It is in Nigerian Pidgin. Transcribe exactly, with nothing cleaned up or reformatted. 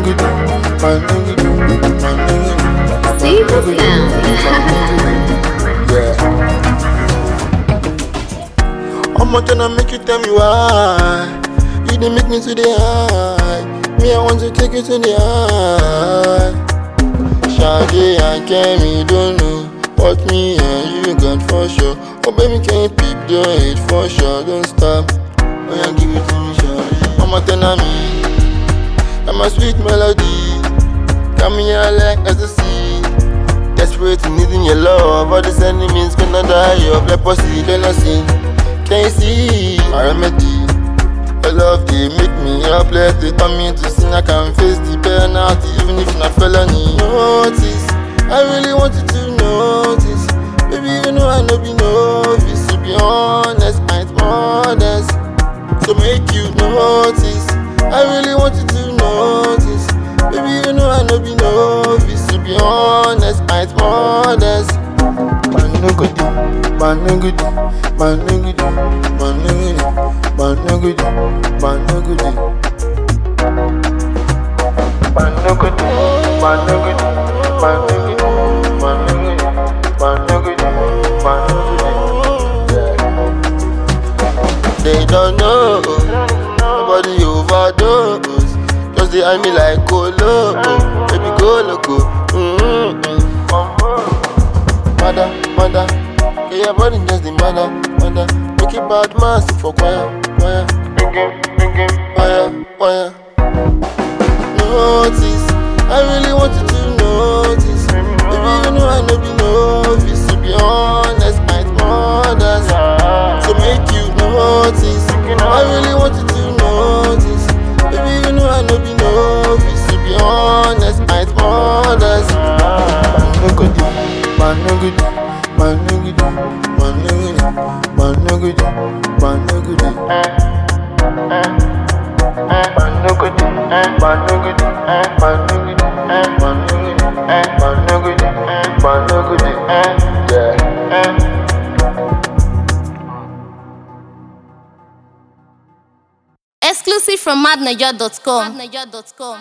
nigga do, my nigga do, my nigga do. See the sound. Yeah. I'm not tryna make you tell me why. You didn't make me to the high. Me, I want to take you to the high. Shawty and Kemi don't know what me and you got for sure. Oh baby, can you peep the it for sure? Don't stop. Oh yeah, give it to me, shawty. I'm not tryna me. I'm a sweet melody. Come here like ecstasy. Desperate and needing your love. All these enemies gonna die of leprosy. Then I sing. Can you see my remedy? Your love they make me helpless. They turn me to sin. I can face the penalty even if not felony. Notice, I really want you to notice. Baby, you know I know be novice. To be honest, I'm modest. So make you notice. I really want you to notice. Baby, you know I know be novice. To be honest, I'm modest. Man, no good, man, no good, man, no good, man, no good, man, no good, man, no good, man, no good, man, no good, man, no good, man, no good, man, no good, man, no good. They don't know, nobody overdose. Just they eye me like colo, baby go loco. Mm-hmm. Mother, mother, get your body just the mother, mother. Make it bad man sing for choir, choir. Choir, choir. Notice, I really want you to notice. Baby, you know I know be novice. To be honest, I'm modest. So make you notice. I really want you to notice. Baby, you know I know be novice. To be honest, I'm modest. Man, no good, man, no good, man, no good, man, no good, man, no good, man, no good, man, no good, man, no good, man, no good, man, no good, man, no good, yeah. Exclusive from mad naija dot com.